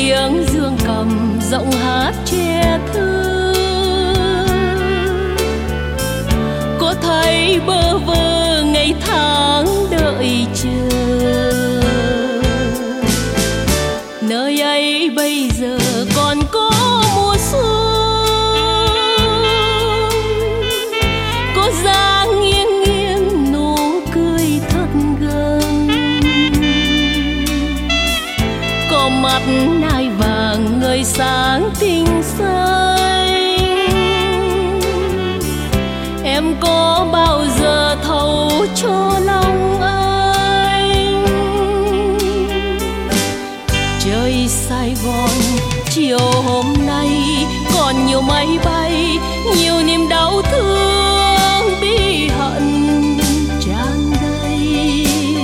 tiếng dương cầm giọng hát che thơ. Có thấy bơ vơ ngày tháng đợi chờ, nơi ấy bây giờ còn có mùa xuân, có dáng nghiêng nghiêng nụ cười thật gần, có mắt nai vàng người sáng tinh xanh. Em có bao giờ thấu cho lòng anh? Trời Sài Gòn chiều hôm nay còn nhiều máy bay, nhiều niềm đau thương bi hận tràn đầy.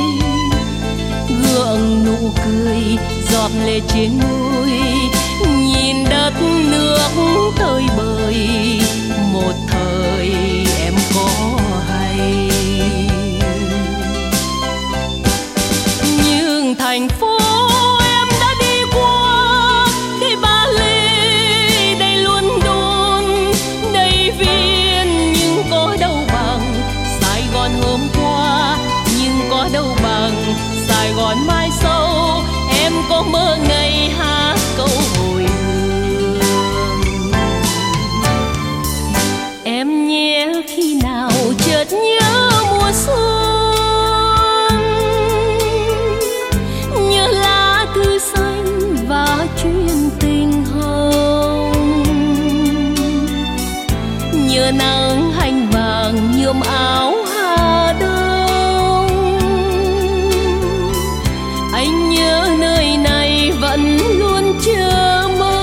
Gượng nụ cười giọt lệ trên môi, nhìn đất nước tơi bời. Một thời em có hay, nhưng thành phố em đã đi qua, đây Bali, đây London, đây Viên, nhưng có đâu bằng Sài Gòn hôm qua, nhưng có đâu bằng Sài Gòn mai sau. Em có mơ ngày hát câu hồi hương. Em nhé khi nào chợt nhớ mùa xuân, nhớ lá thư xanh và chuyện tình hồng, nhớ nắng hành vàng nhuộm áo Hà Đông. Anh nhớ nơi này vẫn luôn chờ mong.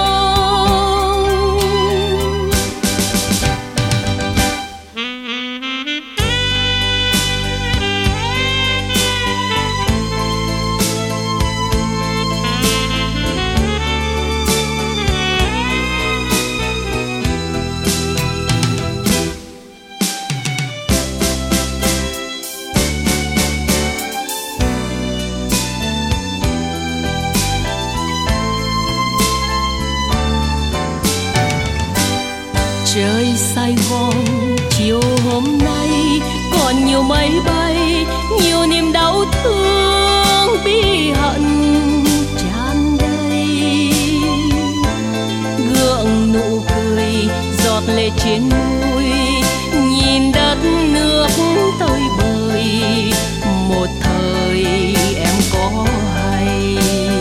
Trời Sài Gòn chiều hôm nay còn nhiều máy bay, nhiều niềm đau thương bi hận tràn đầy. Gượng nụ cười giọt lệ trên môi, nhìn đất nước tơi bời. Một thời em có hay,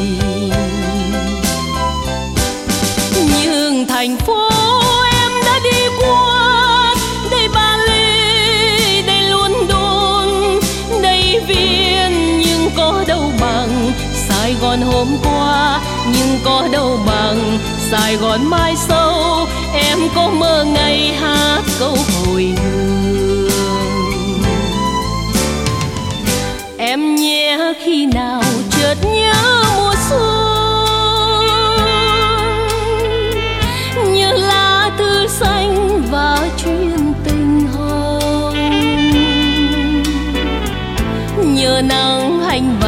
nhưng thành phố đi qua, đây Bali, đây London, đây Viên, nhưng có đâu bằng Sài Gòn hôm qua, nhưng có đâu bằng Sài Gòn mai sau. Em có mơ ngày hát câu hồi hương. Em nhé khi nào chợt nhớ mùa xuân, nhớ lá thư xanh và chuyện tình hồng, nhớ nắng hành